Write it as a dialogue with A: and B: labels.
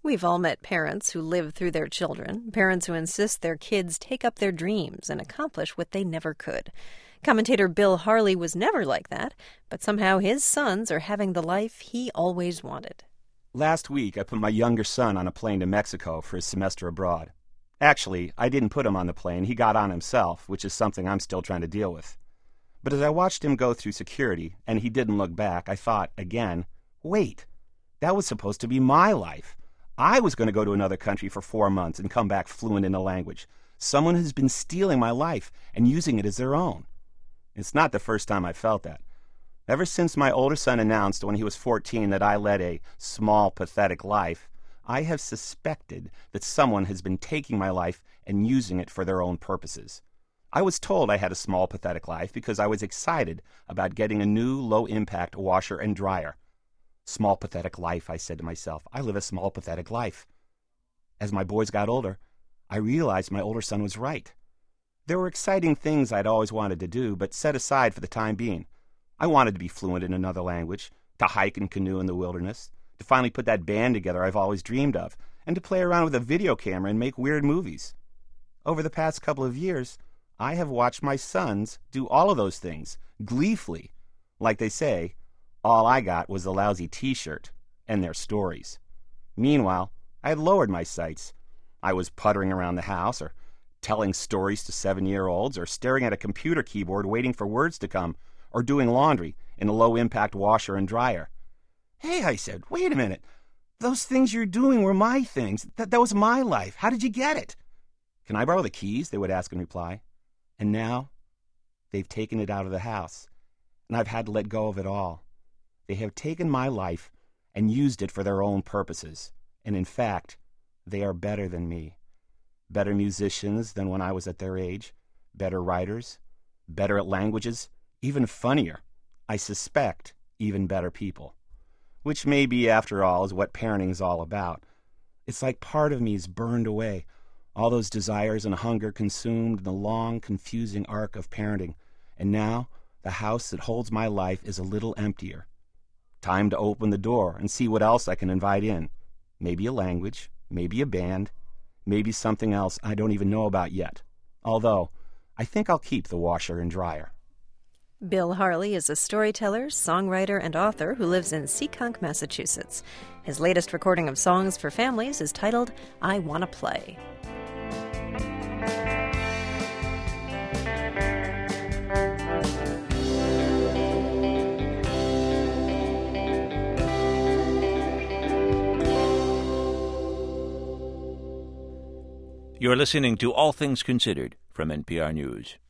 A: We've all met parents who live through their children, parents who insist their kids take up their dreams and accomplish what they never could. Commentator Bill Harley was never like that, but somehow his sons are having the life he always wanted.
B: Last week, I put my younger son on a plane to Mexico for his semester abroad. Actually, I didn't put him on the plane. He got on himself, which is something I'm still trying to deal with. But as I watched him go through security, and he didn't look back, I thought, again, wait, that was supposed to be my life. I was going to go to another country for 4 months and come back fluent in a language. Someone has been stealing my life and using it as their own. It's not the first time I felt that. Ever since my older son announced when he was 14 that I led a small, pathetic life, I have suspected that someone has been taking my life and using it for their own purposes. I was told I had a small, pathetic life because I was excited about getting a new, low-impact washer and dryer. Small, pathetic life, I said to myself. I live a small, pathetic life. As my boys got older, I realized my older son was right. There were exciting things I'd always wanted to do, but set aside for the time being. I wanted to be fluent in another language, to hike and canoe in the wilderness, to finally put that band together I've always dreamed of, and to play around with a video camera and make weird movies. Over the past couple of years, I have watched my sons do all of those things, gleefully. Like they say, all I got was a lousy T-shirt and their stories. Meanwhile, I had lowered my sights. I was puttering around the house, or telling stories to 7-year-olds, or staring at a computer keyboard waiting for words to come, or doing laundry in a low-impact washer and dryer. Hey, I said, wait a minute. Those things you're doing were my things. That was my life. How did you get it? Can I borrow the keys? They would ask in reply. And now, they've taken it out of the house, and I've had to let go of it all. They have taken my life and used it for their own purposes. And in fact, they are better than me. Better musicians than when I was at their age. Better writers. Better at languages. Even funnier. I suspect even better people. Which maybe, after all, is what parenting's all about. It's like part of me is burned away. All those desires and hunger consumed in the long, confusing arc of parenting. And now, the house that holds my life is a little emptier. Time to open the door and see what else I can invite in. Maybe a language, maybe a band, maybe something else I don't even know about yet. Although, I think I'll keep the washer and dryer.
A: Bill Harley is a storyteller, songwriter, and author who lives in Seekonk, Massachusetts. His latest recording of songs for families is titled I Wanna Play.
C: You're listening to All Things Considered from NPR News.